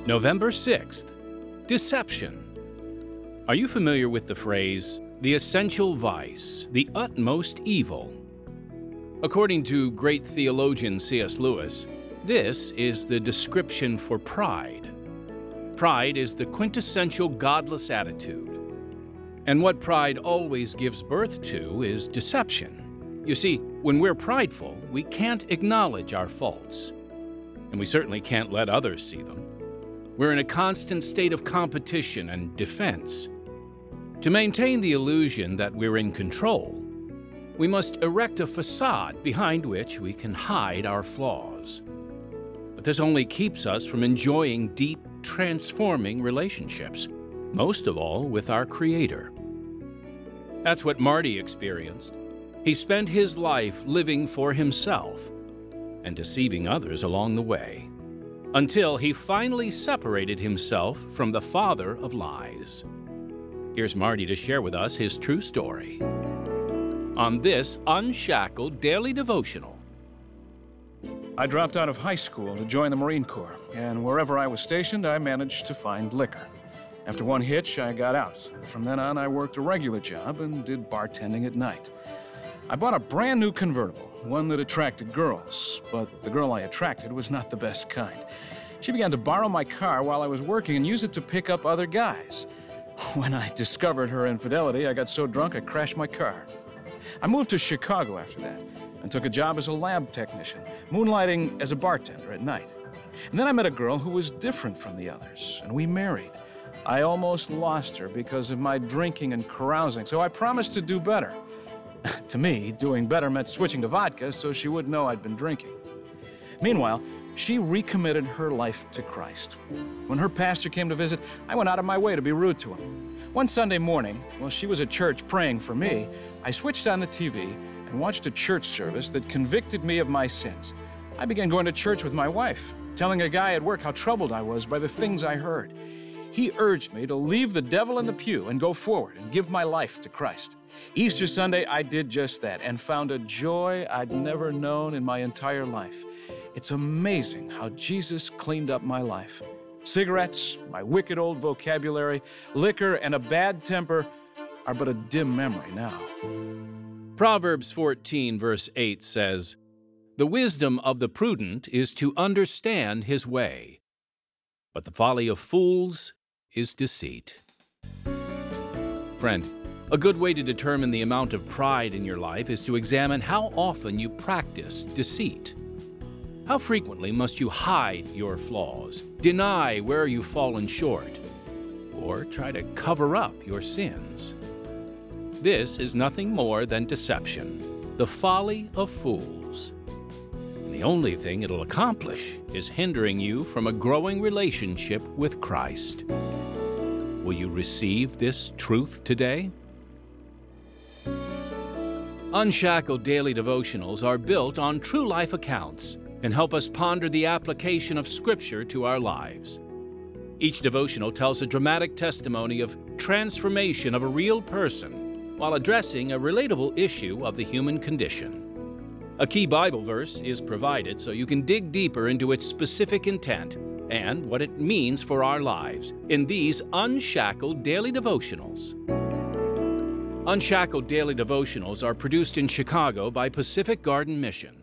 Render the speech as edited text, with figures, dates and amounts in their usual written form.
November 6th, Deception. Are you familiar with the phrase, the essential vice, the utmost evil? According to great theologian C.S. Lewis, this is the description for pride. Pride is the quintessential godless attitude. And what pride always gives birth to is deception. You see, when we're prideful, we can't acknowledge our faults. And we certainly can't let others see them. We're in a constant state of competition and defense. To maintain the illusion that we're in control, we must erect a facade behind which we can hide our flaws. But this only keeps us from enjoying deep, transforming relationships, most of all with our Creator. That's what Marty experienced. He spent his life living for himself and deceiving others along the way, until he finally separated himself from the father of lies. Here's Marty to share with us his true story on this Unshackled Daily Devotional. I dropped out of high school to join the Marine Corps, and wherever I was stationed, I managed to find liquor. After one hitch, I got out. From then on, I worked a regular job and did bartending at night. I bought a brand new convertible, one that attracted girls, but the girl I attracted was not the best kind. She began to borrow my car while I was working and use it to pick up other guys. When I discovered her infidelity, I got so drunk I crashed my car. I moved to Chicago after that and took a job as a lab technician, moonlighting as a bartender at night. And then I met a girl who was different from the others, and we married. I almost lost her because of my drinking and carousing, so I promised to do better. To me, doing better meant switching to vodka so she wouldn't know I'd been drinking. Meanwhile, she recommitted her life to Christ. When her pastor came to visit, I went out of my way to be rude to him. One Sunday morning, while she was at church praying for me, I switched on the TV and watched a church service that convicted me of my sins. I began going to church with my wife, telling a guy at work how troubled I was by the things I heard. He urged me to leave the devil in the pew and go forward and give my life to Christ. Easter Sunday, I did just that and found a joy I'd never known in my entire life. It's amazing how Jesus cleaned up my life. Cigarettes, my wicked old vocabulary, liquor, and a bad temper are but a dim memory now. Proverbs 14, verse 8 says, "The wisdom of the prudent is to understand his way, but the folly of fools is deceit." Friend, a good way to determine the amount of pride in your life is to examine how often you practice deceit. How frequently must you hide your flaws, deny where you've fallen short, or try to cover up your sins? This is nothing more than deception, the folly of fools. And the only thing it'll accomplish is hindering you from a growing relationship with Christ. Will you receive this truth today? Unshackled Daily Devotionals are built on true life accounts and help us ponder the application of Scripture to our lives. Each devotional tells a dramatic testimony of transformation of a real person while addressing a relatable issue of the human condition. A key Bible verse is provided so you can dig deeper into its specific intent and what it means for our lives in these Unshackled Daily Devotionals. Unshackled Daily Devotionals are produced in Chicago by Pacific Garden Mission.